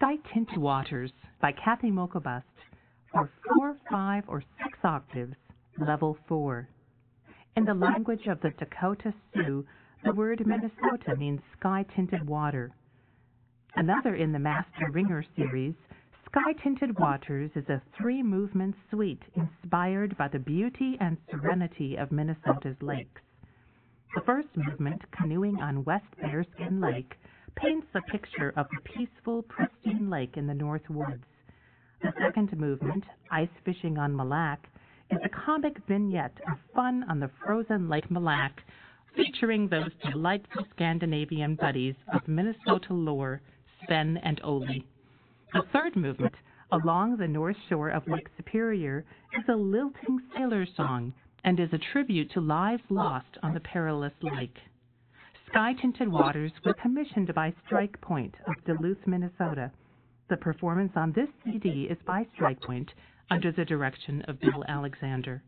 Sky Tinted Waters by Kathy Mokobust for 4, 5, or 6 octaves, level 4. In the language of the Dakota Sioux, the word Minnesota means sky-tinted water. Another in the Master Ringer series, Sky Tinted Waters is a 3-movement suite inspired by the beauty and serenity of Minnesota's lakes. The first movement, Canoeing on West Bearskin Lake, paints a picture of the peaceful, pristine lake in the North Woods. The second movement, Ice Fishing on Mille Lacs, is a comic vignette of fun on the frozen Lake Mille Lacs, featuring those delightful Scandinavian buddies of Minnesota lore, Sven and Ole. The third movement, Along the North Shore of Lake Superior, is a lilting sailor song and is a tribute to lives lost on the perilous lake. Sky Tinted Waters were commissioned by Strike Point of Duluth, Minnesota. The performance on this CD is by Strike Point under the direction of Bill Alexander.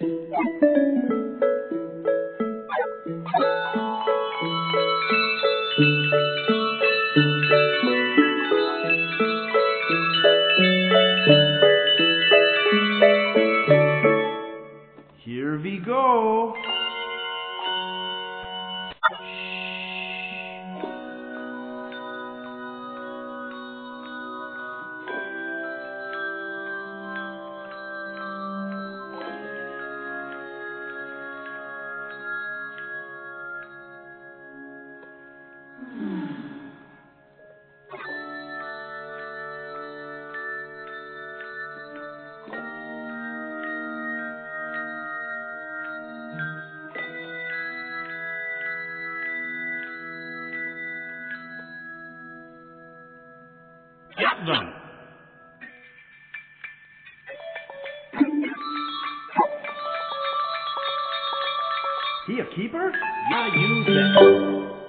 Here we go. Get them. He a keeper? Yeah, you bet.